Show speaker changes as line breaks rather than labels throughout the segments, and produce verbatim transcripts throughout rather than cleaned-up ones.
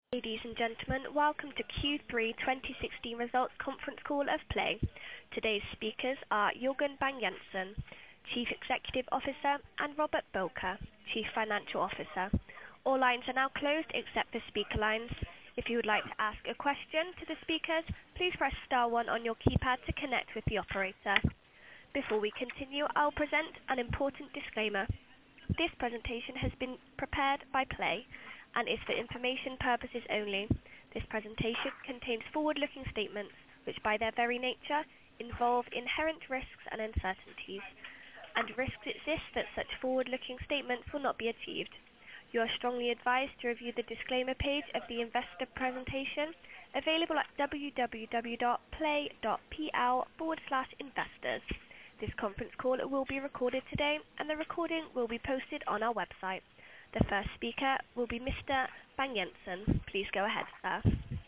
Ladies and gentlemen, welcome to Q three twenty sixteen Results Conference Call of Play. Today's speakers are Jørgen Bang Jensen, Chief Executive Officer, and Robert Boker, Chief Financial Officer. All lines are now closed except for speaker lines. If you would like to ask a question to the speakers, please press star one on your keypad to connect with the operator. Before we continue, I'll present an important disclaimer. This presentation has been prepared by Play and is for information purposes only. This presentation contains forward-looking statements which by their very nature involve inherent risks and uncertainties, and risks exist that such forward-looking statements will not be achieved. You are strongly advised to review the disclaimer page of the investor presentation available at www.play.pl forward slash investors. This conference call will be recorded today and the recording will be posted on our website. The first speaker will be Mister Bang Jensen. Please go ahead, sir.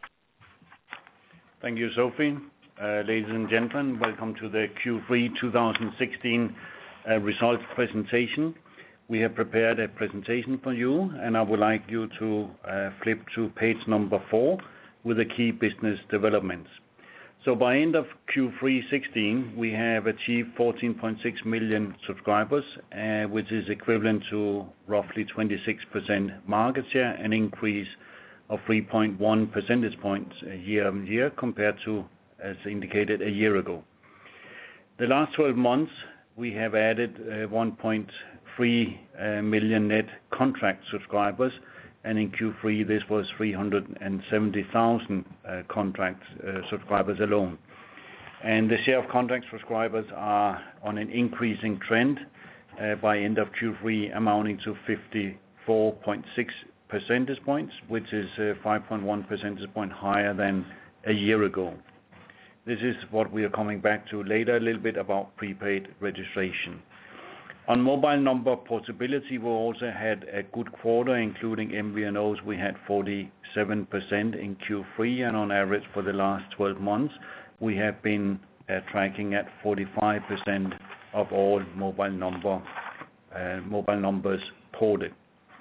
Thank you, Sophie. Uh, ladies and gentlemen, welcome to the Q three twenty sixteen uh, results presentation. We have prepared a presentation for you, and I would like you to uh, flip to page number four with the key business developments. So by end of Q three sixteen, we have achieved fourteen point six million subscribers, uh, which is equivalent to roughly twenty-six percent market share, an increase of three point one percentage points year on year compared to, as indicated, a year ago. The last twelve months, we have added uh, one point three uh, million net contract subscribers, and in Q three this was three hundred seventy thousand uh, contract uh, subscribers alone. And the share of contract subscribers are on an increasing trend uh, by end of Q three amounting to fifty-four point six percentage points, which is uh, five point one percentage point higher than a year ago. This is what we are coming back to later a little bit about prepaid registration. On mobile number portability, we also had a good quarter, including M V N Os. We had forty-seven percent in Q three, and on average for the last twelve months, we have been uh, tracking at forty-five percent of all mobile number uh, mobile numbers ported.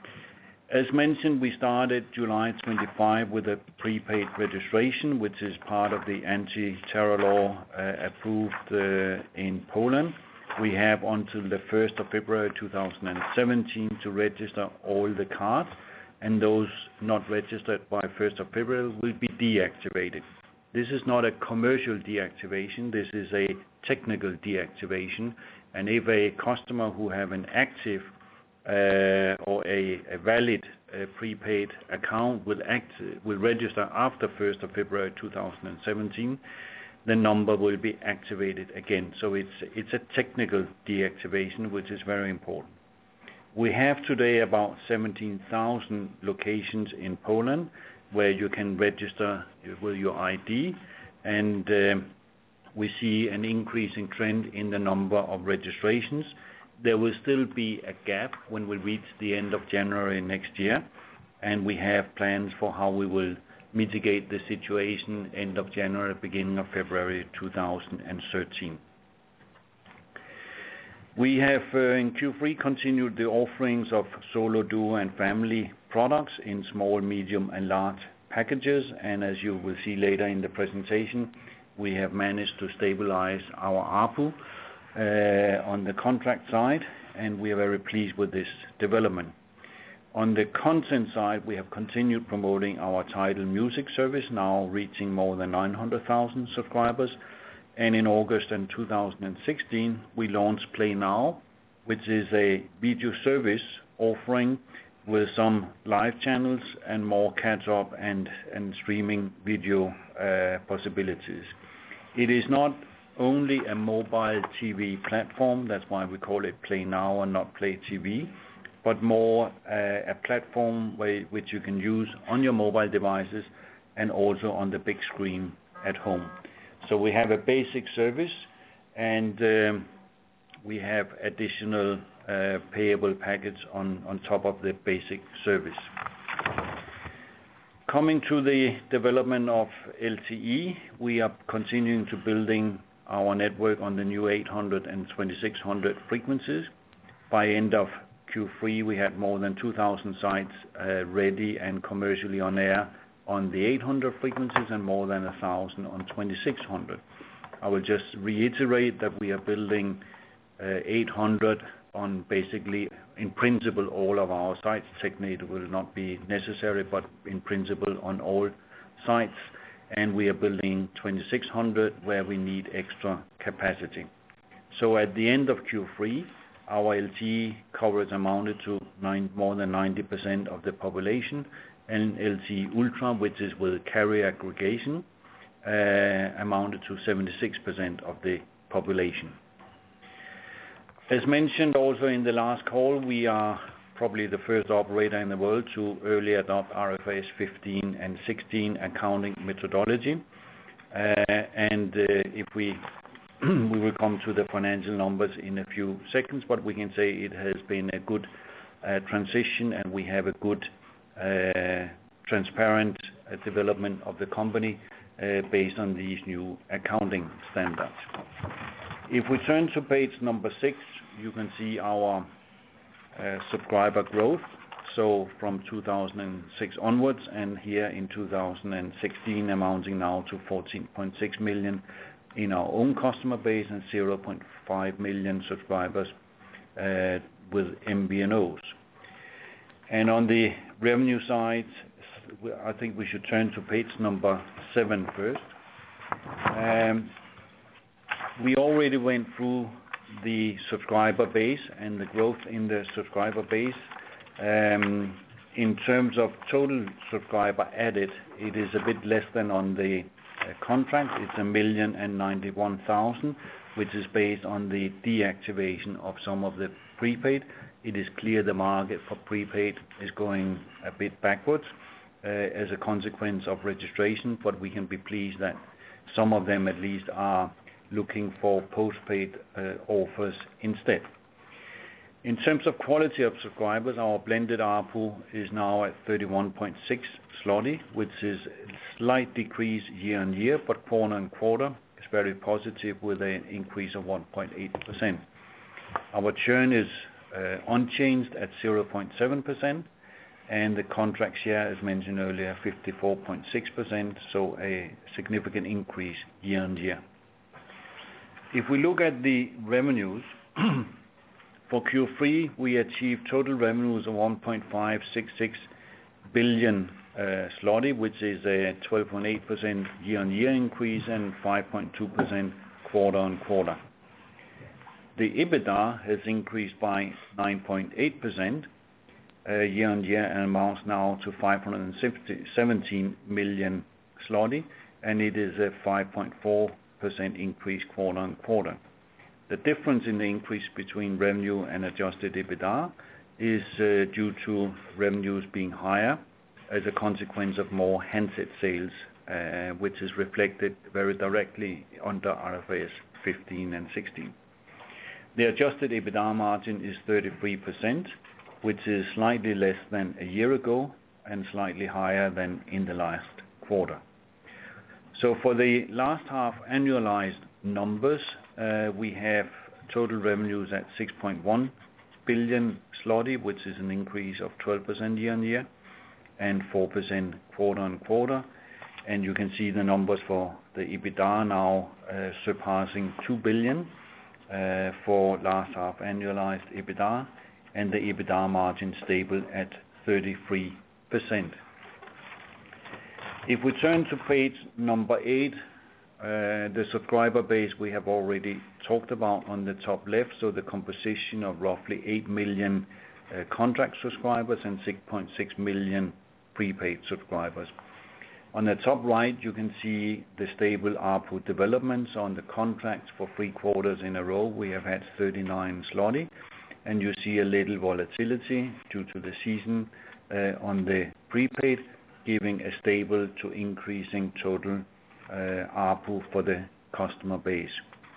As mentioned, we started July twenty-fifth with a prepaid registration, which is part of the anti-terror law uh, approved uh, in Poland. We have until the first of February two thousand seventeen to register all the cards, and those not registered by first of February will be deactivated. This is not a commercial deactivation, this is a technical deactivation, and if a customer who have an active uh, or a, a valid uh, prepaid account will, act, will register after first of February two thousand seventeen, the number will be activated again. So it's it's a technical deactivation, which is very important. We have today about seventeen thousand locations in Poland where you can register with your I D, and um, we see an increasing trend in the number of registrations. There will still be a gap when we reach the end of January next year, and we have plans for how we will mitigate the situation end of January, beginning of February two thousand thirteen. We have uh, in Q three continued the offerings of solo, duo and family products in small, medium and large packages, and as you will see later in the presentation, we have managed to stabilize our A R P U uh, on the contract side, and we are very pleased with this development. On the content side, we have continued promoting our Tidal music service, now reaching more than nine hundred thousand subscribers. And in August in two thousand sixteen, we launched Play Now, which is a video service offering with some live channels and more catch-up and, and streaming video uh, possibilities. It is not only a mobile T V platform, that's why we call it Play Now and not Play T V, but more uh, a platform where, which you can use on your mobile devices and also on the big screen at home. So we have a basic service, and um, we have additional uh, payable package on, on top of the basic service. Coming to the development of L T E, we are continuing to building our network on the new eight hundred and twenty-six hundred frequencies. By end of Q three, we had more than two thousand sites uh, ready and commercially on air on the eight hundred frequencies and more than one thousand on twenty-six hundred. I will just reiterate that we are building uh, eight hundred on basically, in principle, all of our sites. Technically, it will not be necessary, but in principle, on all sites. And we are building twenty-six hundred where we need extra capacity. So at the end of Q three, our L T E coverage amounted to nine, more than ninety percent of the population, and L T E Ultra, which is with carrier aggregation, uh, amounted to seventy-six percent of the population. As mentioned also in the last call, we are probably the first operator in the world to early adopt R F I S fifteen and sixteen accounting methodology. Uh, and uh, if we we will come to the financial numbers in a few seconds, but we can say it has been a good uh, transition, and we have a good uh, transparent uh, development of the company uh, based on these new accounting standards. If we turn to page number six, you can see our uh, subscriber growth. So from two thousand six onwards, and here in two thousand sixteen amounting now to fourteen point six million in our own customer base and zero point five million subscribers uh, with M V N Os. And on the revenue side, I think we should turn to page number seven first. Um, we already went through the subscriber base and the growth in the subscriber base. Um, in terms of total subscriber added, it is a bit less than on the uh, contract. It's a million and ninety-one thousand, which is based on the deactivation of some of the prepaid. It is clear the market for prepaid is going a bit backwards uh, as a consequence of registration, but we can be pleased that some of them at least are looking for postpaid uh, offers instead. In terms of quality of subscribers, our blended A R P U is now at thirty-one point six zloty, which is a slight decrease year on year, but quarter on quarter is very positive with an increase of one point eight percent. Our churn is uh, unchanged at zero point seven percent, and the contract share, as mentioned earlier, fifty-four point six percent, so a significant increase year on year. If we look at the revenues, for Q three, we achieved total revenues of one point five six six billion uh, zloty, which is a twelve point eight percent year-on-year increase and five point two percent quarter-on-quarter. The EBITDA has increased by nine point eight percent uh, year-on-year and amounts now to five hundred seventeen million zloty, and it is a five point four percent increase quarter-on-quarter. The difference in the increase between revenue and adjusted EBITDA is uh, due to revenues being higher as a consequence of more handset sales, uh, which is reflected very directly under R F I S fifteen and sixteen. The adjusted EBITDA margin is thirty-three percent, which is slightly less than a year ago and slightly higher than in the last quarter. So for the last half annualized numbers, uh, we have total revenues at six point one billion zloty, which is an increase of twelve percent year-on-year and four percent quarter-on-quarter. And you can see the numbers for the EBITDA now uh, surpassing two billion uh, for last half annualized EBITDA, and the EBITDA margin stable at thirty-three percent. If we turn to page number eight, uh, the subscriber base we have already talked about on the top left, so the composition of roughly eight million uh, contract subscribers and six point six million prepaid subscribers. On the top right, you can see the stable A R P U developments. On the contracts for three quarters in a row, we have had thirty-nine zloty, and you see a little volatility due to the season uh, on the prepaid, giving a stable to increasing total uh, A R P U for the customer base.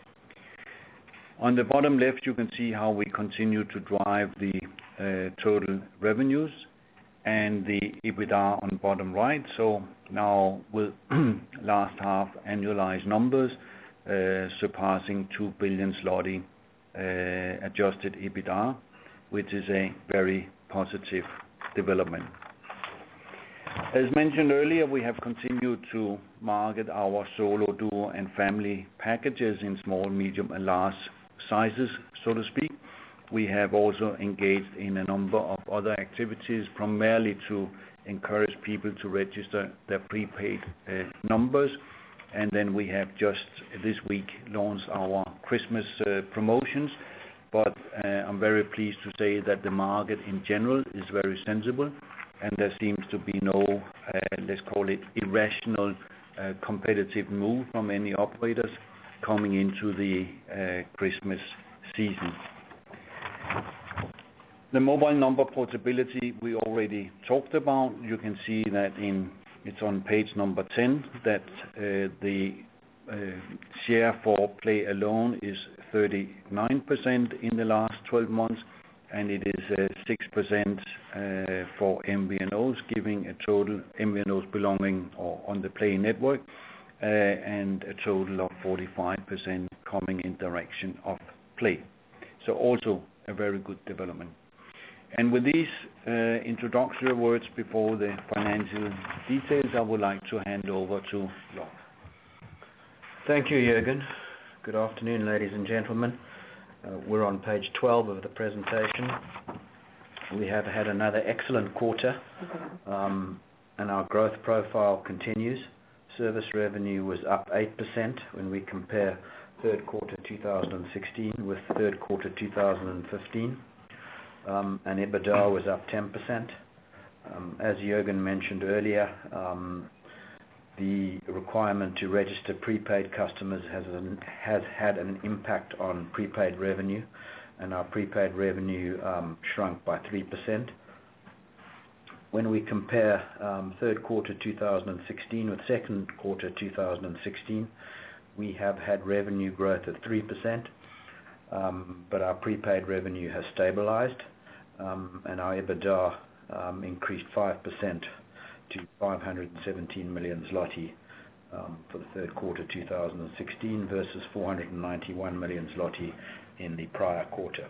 On the bottom left, you can see how we continue to drive the uh, total revenues and the EBITDA on bottom right. So now with last half annualized numbers uh, surpassing two billion zloty uh, adjusted EBITDA, which is a very positive development. As mentioned earlier, we have continued to market our Solo, Duo, and Family packages in small, medium, and large sizes, so to speak. We have also engaged in a number of other activities, primarily to encourage people to register their prepaid uh, numbers. And then we have just this week launched our Christmas uh, promotions. But uh, I'm very pleased to say that the market in general is very sensible, and there seems to be no, uh, let's call it, irrational uh, competitive move from any operators coming into the uh, Christmas season. The mobile number portability we already talked about. You can see that in it's on page number ten that uh, the uh, share for Play alone is thirty-nine percent in the last twelve months, and it is uh, six percent uh, for M V N Os, giving a total M V N Os belonging or on the Play network, uh, and a total of forty-five percent coming in direction of Play. So also a very good development. And with these uh, introductory words before the financial details, I would like to hand over to Lars.
Thank you, Jürgen. Good afternoon, ladies and gentlemen. Uh, we're on page twelve of the presentation. We have had another excellent quarter, um, and our growth profile continues. Service revenue was up eight percent when we compare third quarter two thousand sixteen with third quarter two thousand fifteen. Um, and EBITDA was up ten percent. Um, as Jürgen mentioned earlier, um, the requirement to register prepaid customers has, an, has had an impact on prepaid revenue, and our prepaid revenue um, shrunk by three percent. When we compare um, third quarter two thousand sixteen with second quarter two thousand sixteen, we have had revenue growth of three percent, um, but our prepaid revenue has stabilized. Um, and our EBITDA um, increased five percent to five hundred seventeen million zloty um, for the third quarter two thousand sixteen versus four hundred ninety-one million zloty in the prior quarter.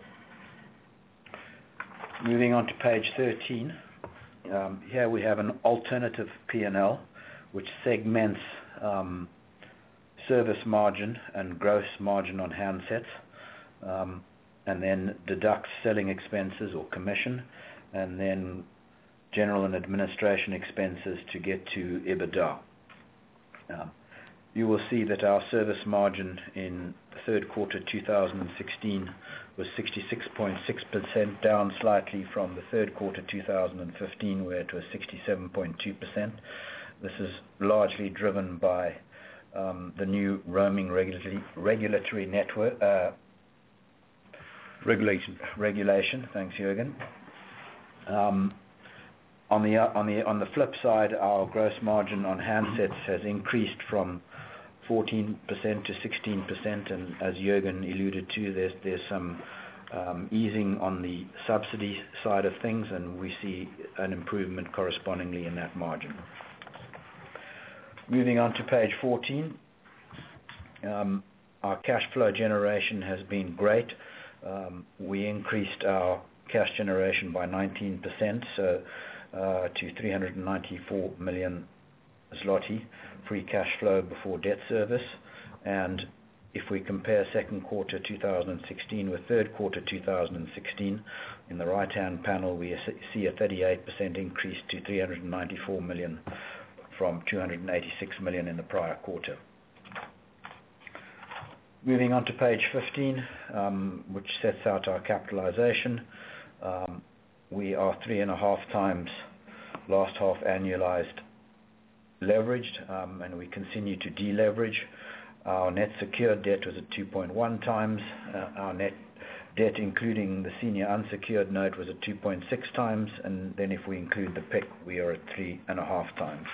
Moving on to page thirteen, um, here we have an alternative P and L which segments um, service margin and gross margin on handsets. Um, and then deducts selling expenses or commission, and then general and administration expenses to get to EBITDA. Um, you will see that our service margin in the third quarter two thousand sixteen was sixty-six point six percent, down slightly from the third quarter two thousand fifteen, where it was sixty-seven point two percent. This is largely driven by um, the new roaming regulatory, regulatory network uh,
Regulation.
Regulation. Thanks, Jürgen. Um, on the on the on the flip side, our gross margin on handsets has increased from fourteen percent to sixteen percent, and as Jürgen alluded to, there's there's some um, easing on the subsidy side of things, and we see an improvement correspondingly in that margin. Moving on to page fourteen, um, our cash flow generation has been great. Um, we increased our cash generation by nineteen percent, so uh, to three hundred ninety-four million zloty, free cash flow before debt service. And if we compare second quarter two thousand sixteen with third quarter two thousand sixteen, in the right-hand panel we see a thirty-eight percent increase to three hundred ninety-four million from two hundred eighty-six million in the prior quarter. Moving on to page fifteen, um, which sets out our capitalization. Um, we are three and a half times last half annualized leveraged, um, and we continue to deleverage. Our net secured debt was at two point one times. Uh, our net debt, including the senior unsecured note, was at two point six times, and then if we include the P I C, we are at three and a half times.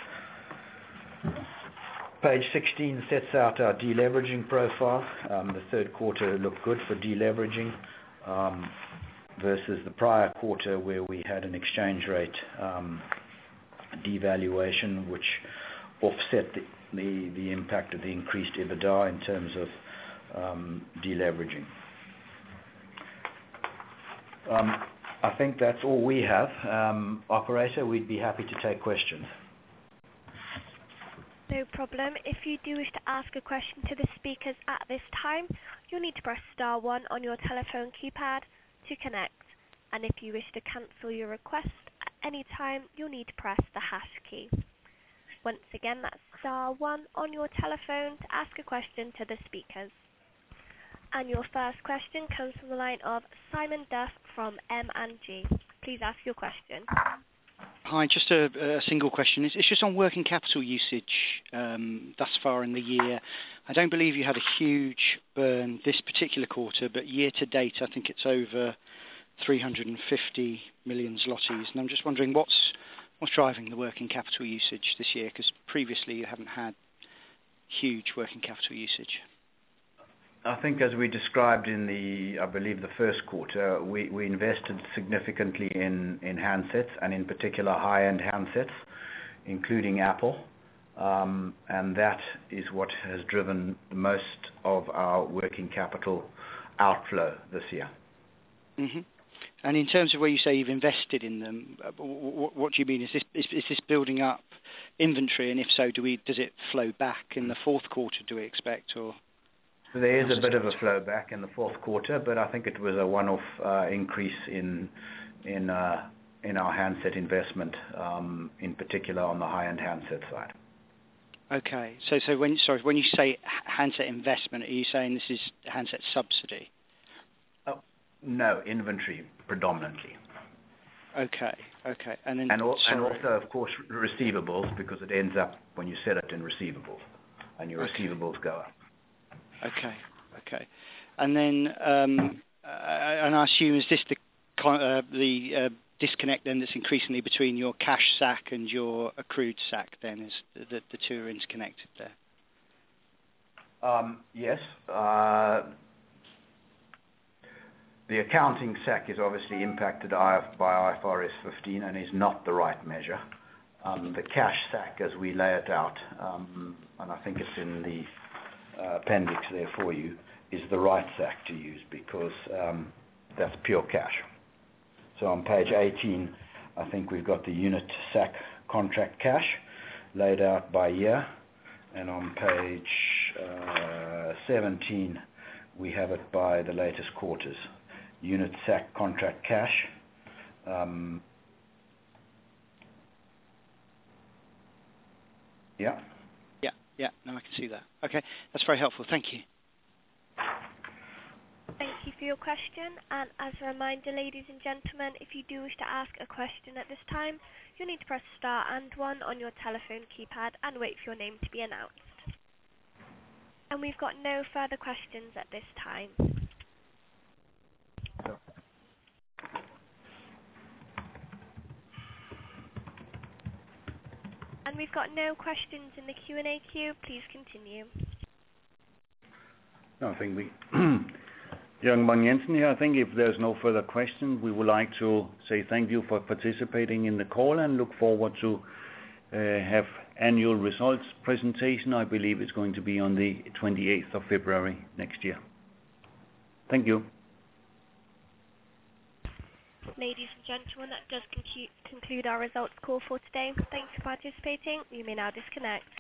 Page sixteen sets out our deleveraging profile. Um, the third quarter looked good for deleveraging um, versus the prior quarter, where we had an exchange rate um, devaluation, which offset the, the, the impact of the increased EBITDA in terms of um, deleveraging. Um, I think that's all we have. Um, operator, we'd be happy to take questions.
No problem. If you do wish to ask a question to the speakers at this time, you'll need to press star one on your telephone keypad to connect. And if you wish to cancel your request at any time, you'll need to press the hash key. Once again, that's star one on your telephone to ask a question to the speakers. And your first question comes from the line of Simon Duff from M and G. Please ask your question.
Hi, just a, a single question. It's, it's just on working capital usage um, thus far in the year. I don't believe you had a huge burn this particular quarter, but year to date I think it's over three hundred fifty million zlotys. And I'm just wondering what's, what's driving the working capital usage this year, because previously you haven't had huge working capital usage.
I think as we described in the, I believe, the first quarter, we, we invested significantly in, in handsets, and in particular high-end handsets, including Apple. Um, and that is what has driven most of our working capital outflow this year.
Mm-hmm. And in terms of where you say you've invested in them, what, what do you mean? Is this, is, is this building up inventory? And if so, do we, does it flow back in the fourth quarter, do we expect? Or
there is a bit of a flow back in the fourth quarter, but I think it was a one-off uh, increase in in uh, in our handset investment, um, in particular on the high-end handset side.
Okay, so so when sorry when you say handset investment, are you saying this is handset subsidy?
Oh, no, inventory predominantly.
Okay, okay, and then
and, al- and also of course receivables, because it ends up when you set it in receivables, and your
okay.
receivables go up.
Okay, okay, and then um, uh, and I assume is this the uh, the uh, disconnect then that's increasingly between your cash sack and your accrued sack? Then is the the two are interconnected there?
Um, yes, uh, the accounting sack is obviously impacted by I F R S fifteen and is not the right measure. Um, the cash sack, as we lay it out, um, and I think it's in the Uh, appendix there for you, is the right sack to use, because um, that's pure cash. So on page eighteen, I think we've got the unit sack contract cash laid out by year, and on page uh, seventeen we have it by the latest quarters. Unit sack contract cash. Um, yeah.
Yeah, no, I can see that. Okay, that's very helpful. Thank you.
Thank you for your question. And as a reminder, ladies and gentlemen, if you do wish to ask a question at this time, you'll need to press star and one on your telephone keypad and wait for your name to be announced. And we've got no further questions at this time. And we've got no questions in the Q and A queue. Please continue.
No, I think we... Jørgen Bang Jensen here. I think if there's no further questions, we would like to say thank you for participating in the call and look forward to uh, have annual results presentation. I believe it's going to be on the twenty-eighth of February next year. Thank you.
Ladies and gentlemen, that does conclude our results call for today. Thanks for participating. You may now disconnect.